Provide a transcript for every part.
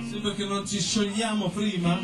Sì, perché non ci sciogliamo prima?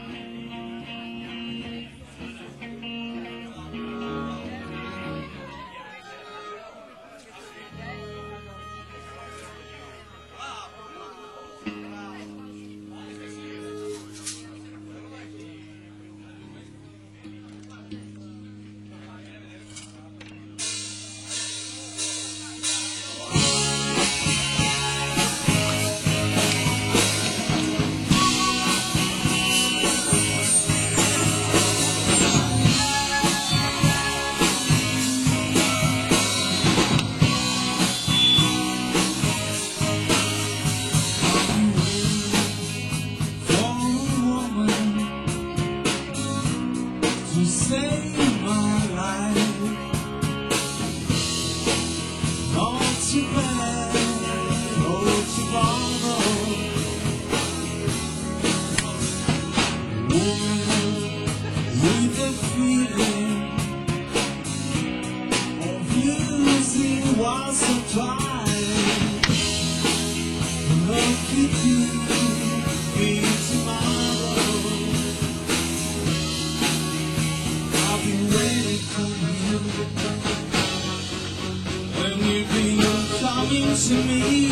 To me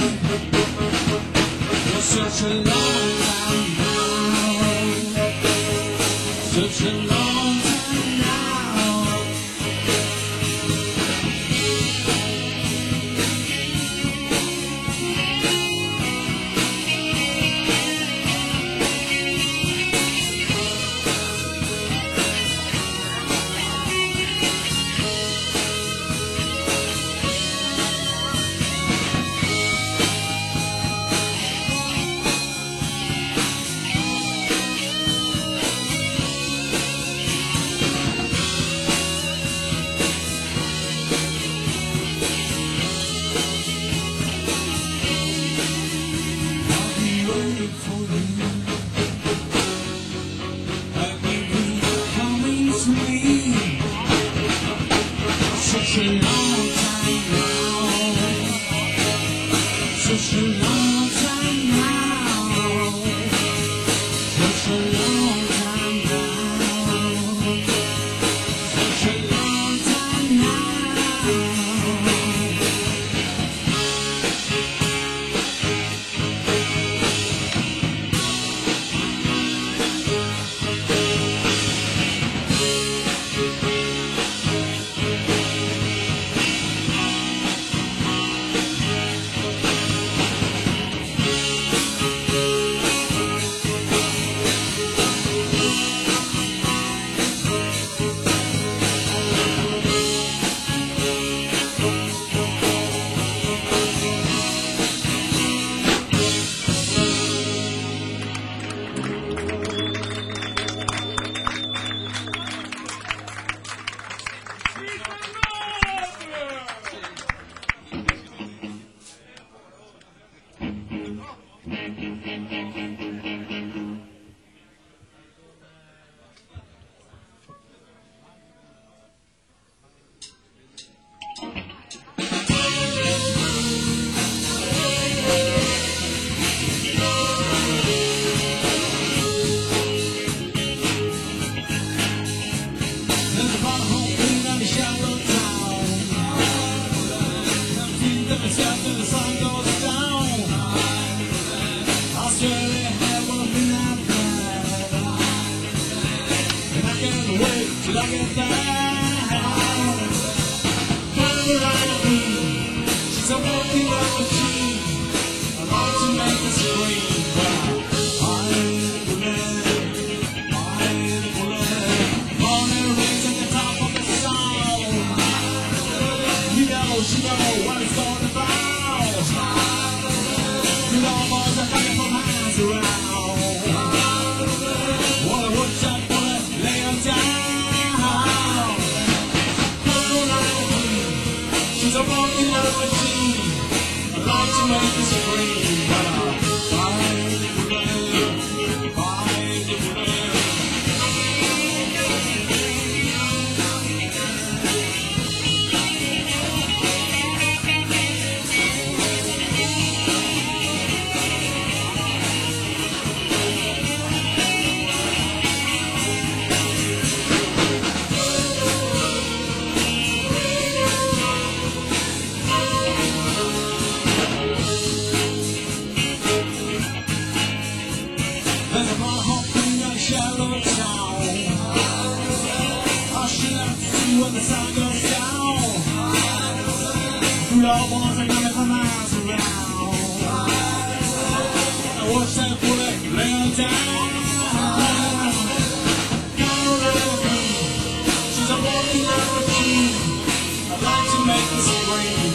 for such a long time now, such a long time now. watch that bullet lay down. She's a walking machine. I'd like to make this scream.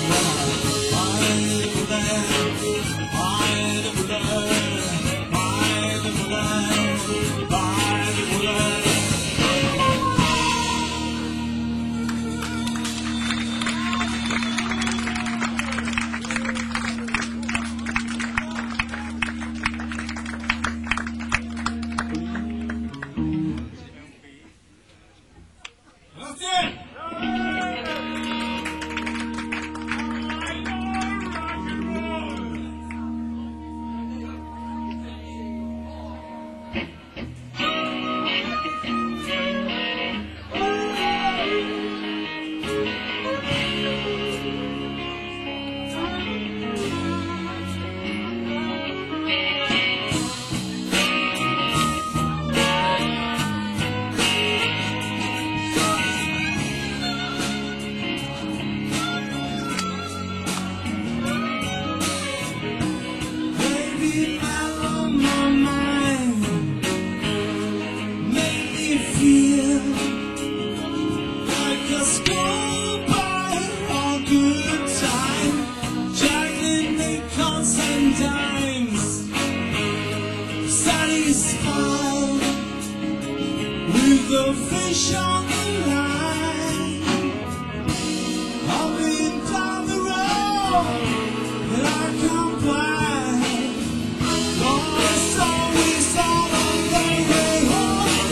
With the fish on the line, I've been down the road that I can't find. Lord, it's always on the way home.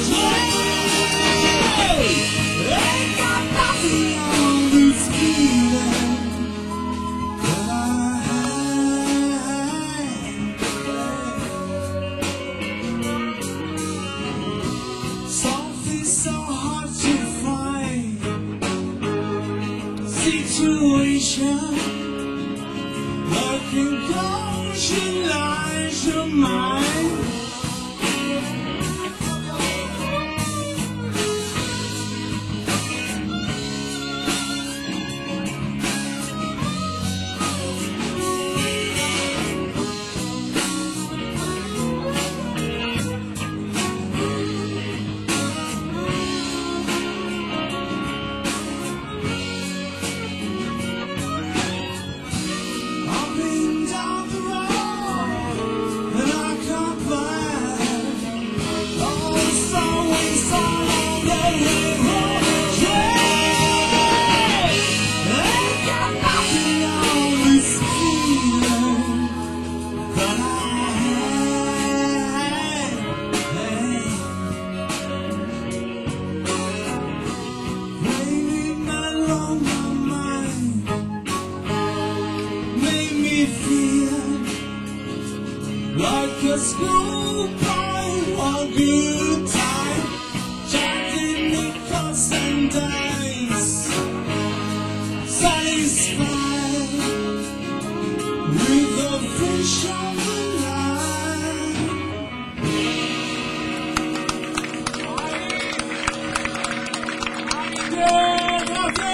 Ain't got nothing on this feeling that I so hard to find situation that can conscientize your mind. Like a schoolboy, a good time, chatting nickels and dimes, satisfied with the fish on the line. Yeah, that's it!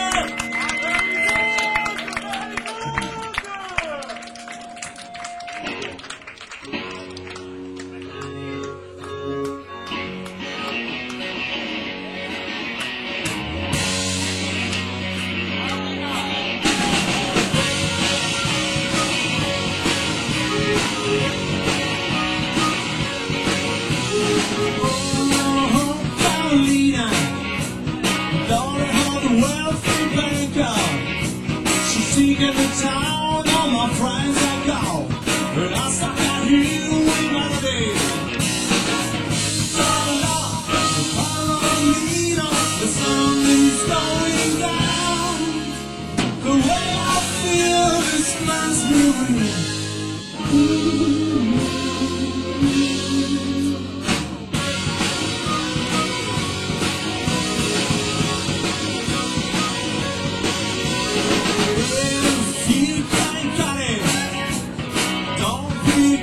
Seeking the town, all my friends are gone, but I stuck out here with melody. So long, follow me, the sun is going down. The way I feel, this man's moving. You can't cut it. Don't be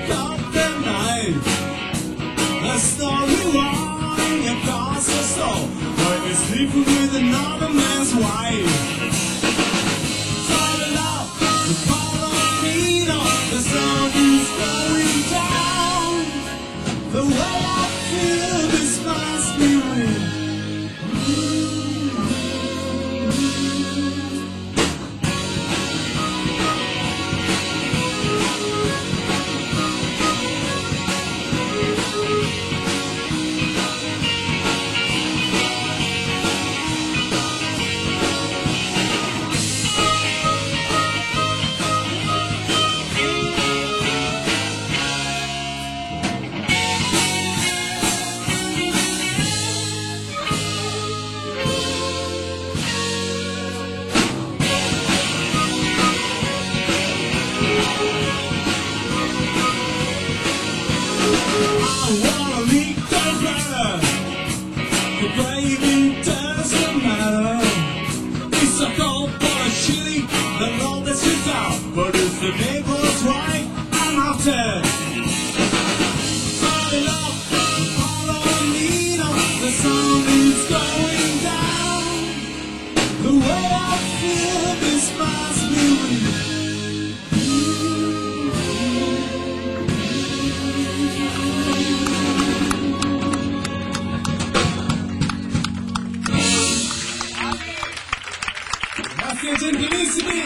wanna leak the better. The baby doesn't matter. It's a cold for a chili, the Lord that sits out. But if the neighbor's right, I'm out there. Fall up, follow me, the sun is going down. The way I feel this must be real. Grazie gentilissimi!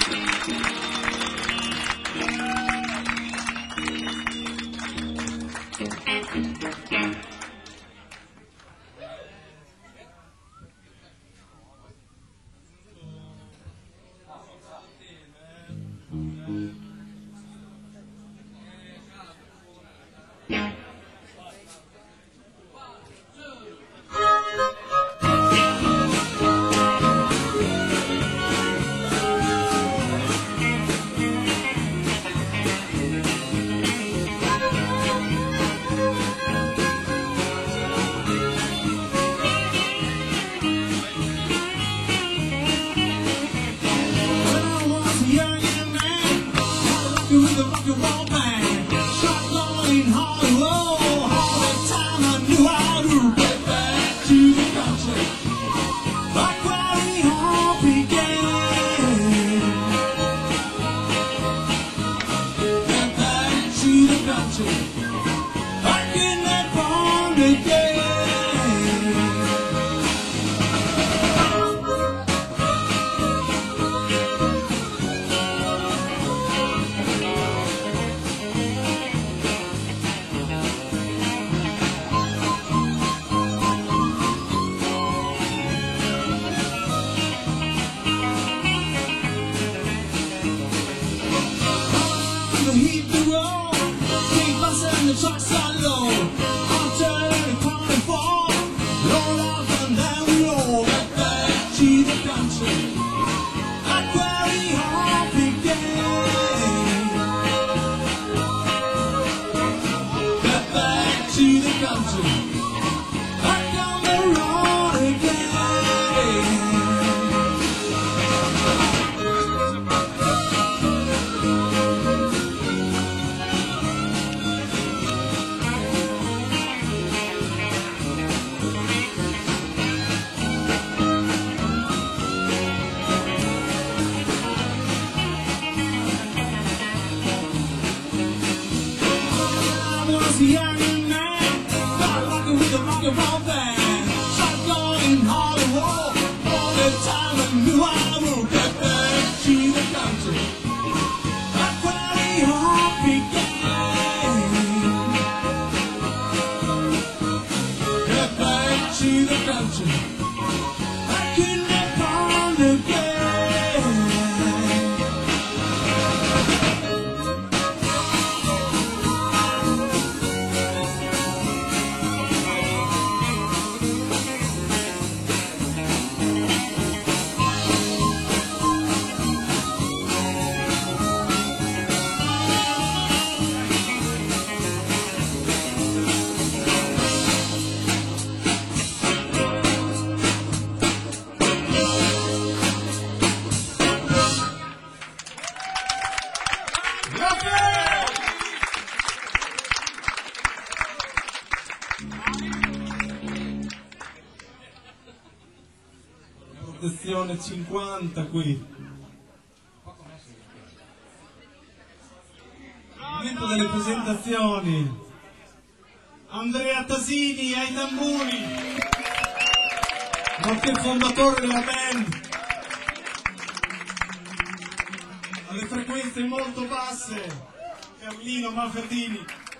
With the rock and roll band, shot long in Hollywood. All the time I knew how to get back to the country, like where it all began. Get back to the country, like in that barn again. Hit the road, big bus and the trucks are low. I'm turning, coming for, roll up and down we roll. Get back to the country, like where it all began. Get back to the country, like on the road again. Was a young man, got lucky with the rock and roll band. Shotgun in Hollywood, all the time I knew I would get back to the country, like where it all began. Get back to the country, like in that barn again. Protezione 50 qui. Momento delle presentazioni. Andrea Tasini ai tamburi, nonché fondatore della band. Alle frequenze molto basse, Carlino Malferdini.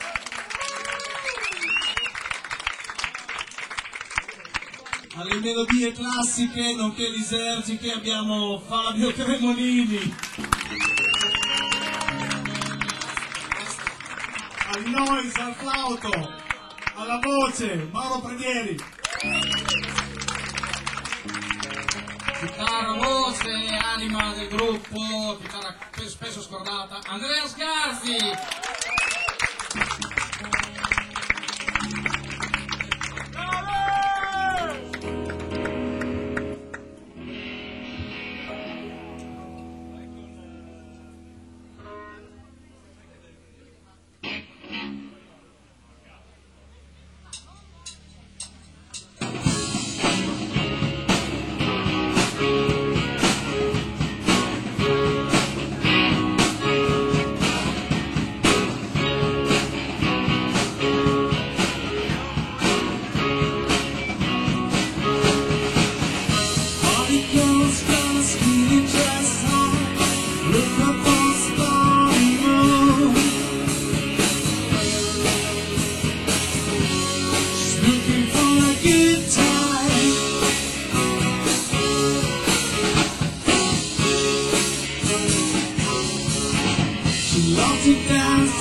Alle melodie classiche, nonché lisergiche, abbiamo Fabio Cremolini. Al noise, al flauto, alla voce, Mauro Predieri. Chitarra, voce, anima del gruppo, chitarra spesso scordata, Andrea Scarsi.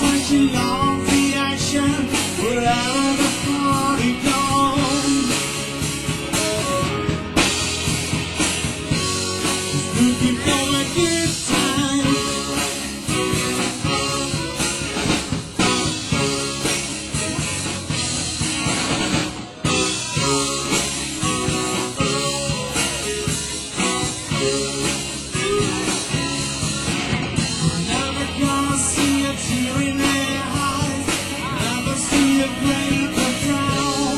switching off the action, we're out of the party gone. Looking for a good time. Never gonna see a tear in their eyes, never see a break or frown.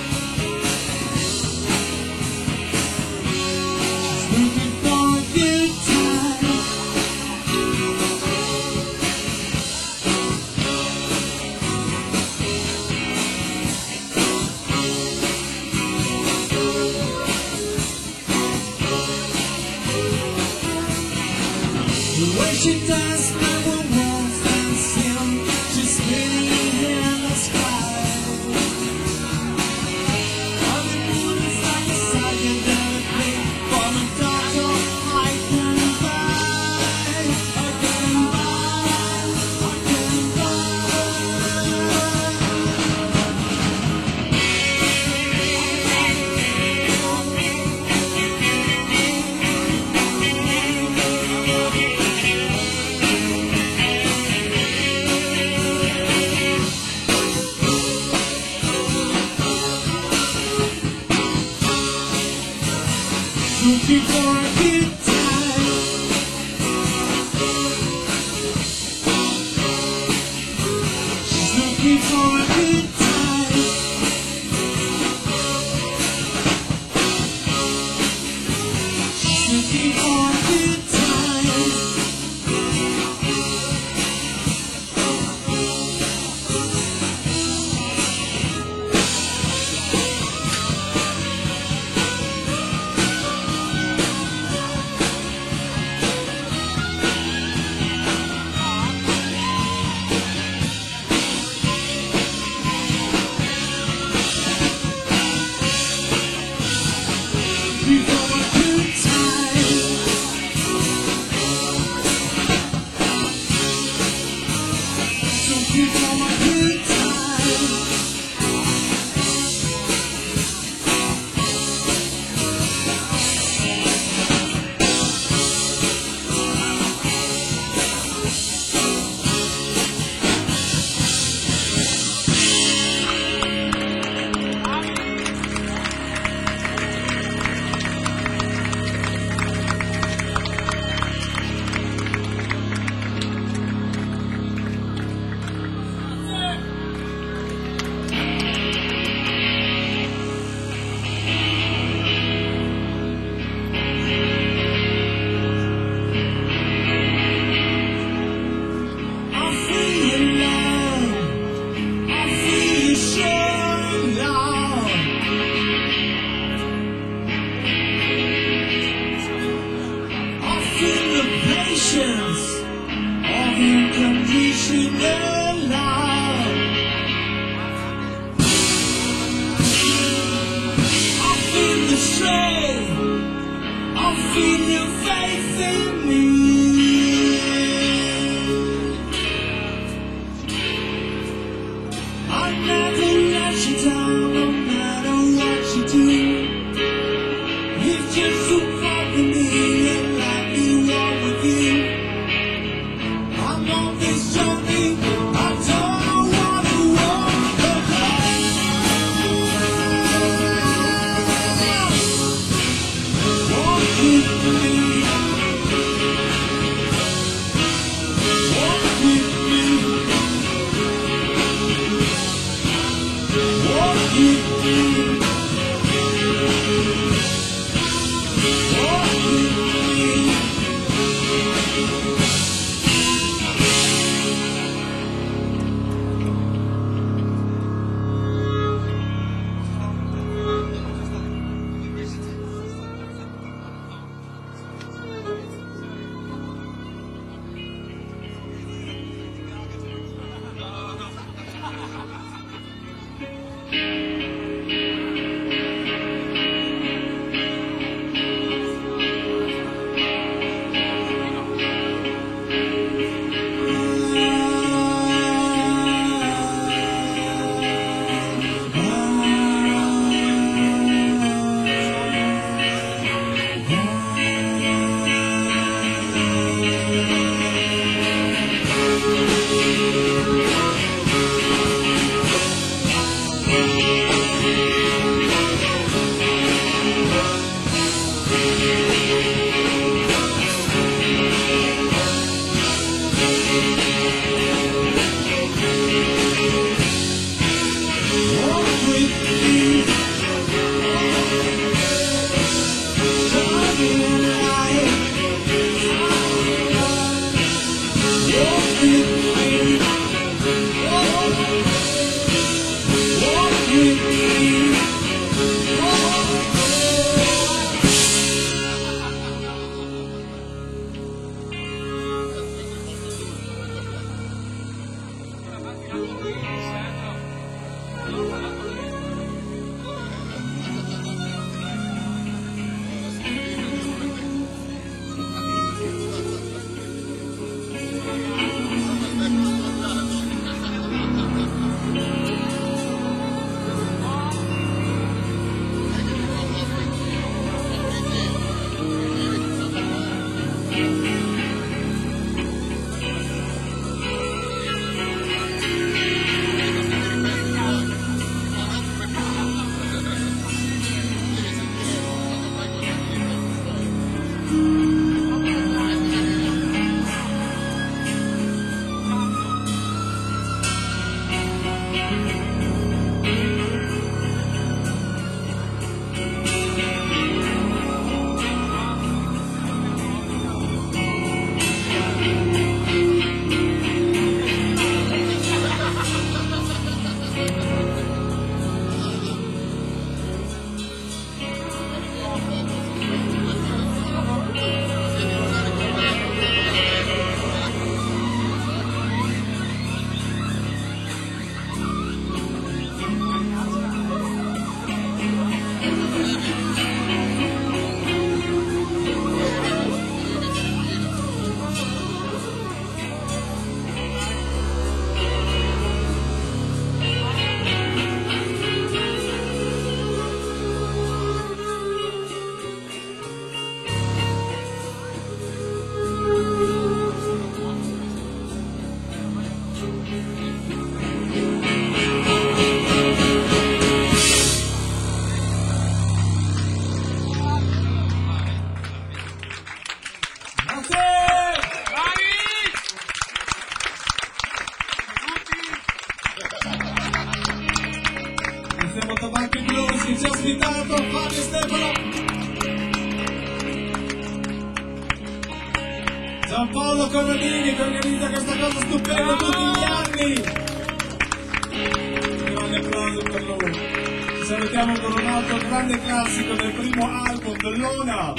Looking for a good time. The way she does never wants and sin, she's spinning in the sky. On the moon is like a psychedelic thing, from a doctor I can buy, I can buy, I can looking for a good time. She's looking for a good time. She's looking for a good time. Looking for a good time. Looking for a good time. I feel love, I feel shine now. I feel the patience of unconditional love. I feel the strength, I feel your faith in me. I'll never let you down, no matter what you do. If just you follow me and let me walk with you. I'm on this journey, I don't wanna walk alone. Walk with me. Walk with me. Walk with me. Walk with me. Walk with me. Siamo Tabacchi Blues che ci ha ospitato, Fabio Stefano, Giampaolo Corradini che organizza questa cosa stupenda tutti gli anni. Un grande applauso per loro. Ci salutiamo con un altro grande classico del primo album dell'Ona.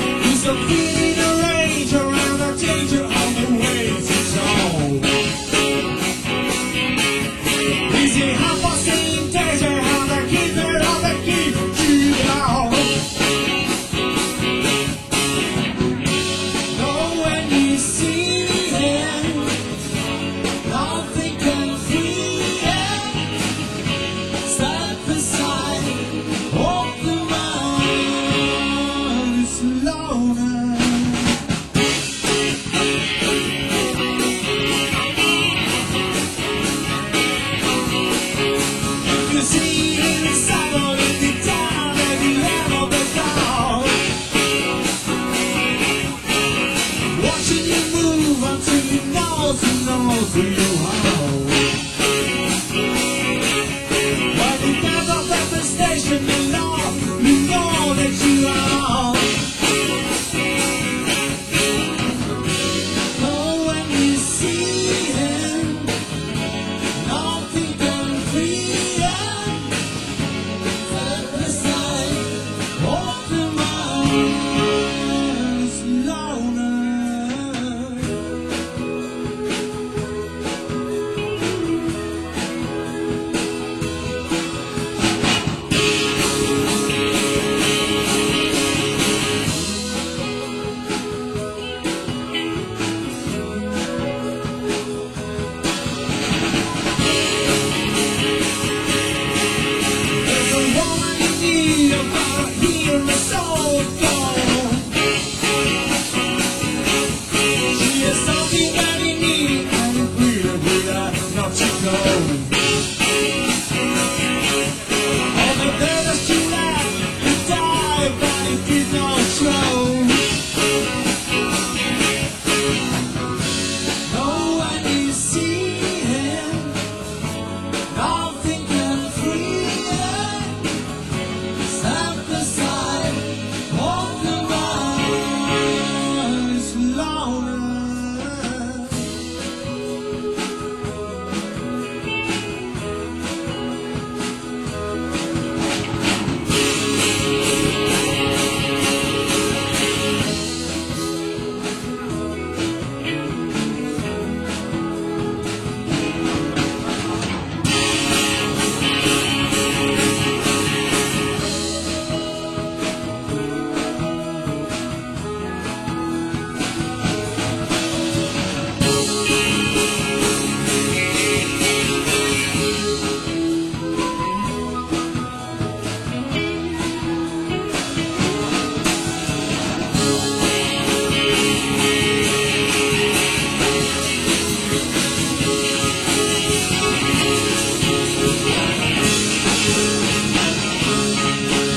Feeling a rage around a danger on the way to zone.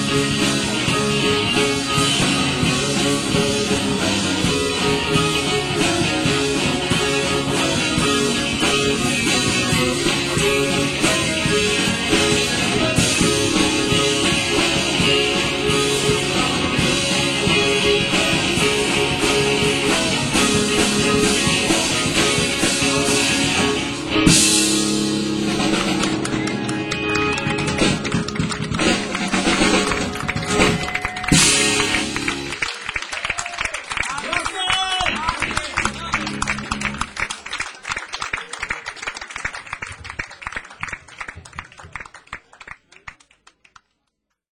Thank